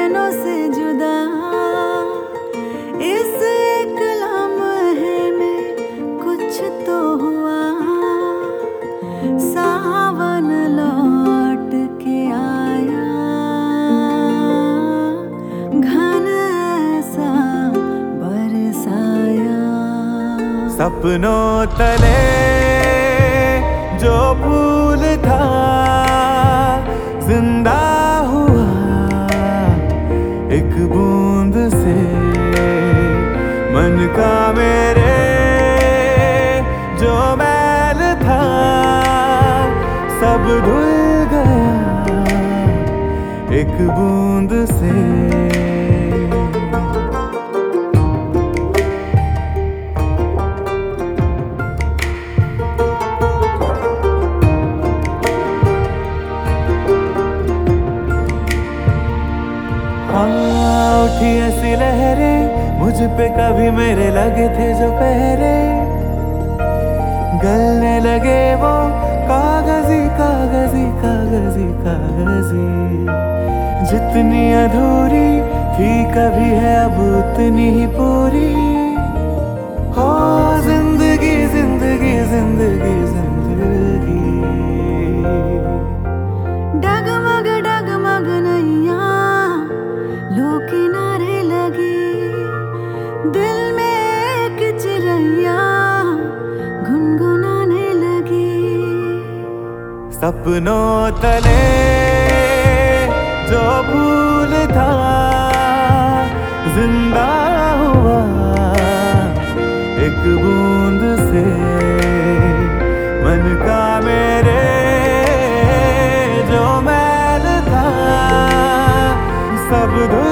नैनों से जुदा इस एक लम्हे में कुछ तो हुआ। सावन लौट के आया, घन ऐसा बरसाया। सपनों तले जो फूल था जिंदा हुआ एक बूंद से। मन का मेरे जो मैल था सब धुल गया एक बूंद से। उठी ऐसी लहरें मुझ पे कभी मेरे लगे थे जो पहरे। गलने लगे वो कागजी कागजी कागजी कागजी। जितनी अधूरी थी कभी है अब उतनी ही पूरी। हो जिंदगी जिंदगी जिंदगी जिंदगी। डगमग डगमग नैया लो किनारे लगी। दिल में एक चिड़ैया गुनगुनाने लगी। सपनों तले जो फूल था जिंदा हुआ एक बूंद से। मन का मेरे जो मैल था सब धुल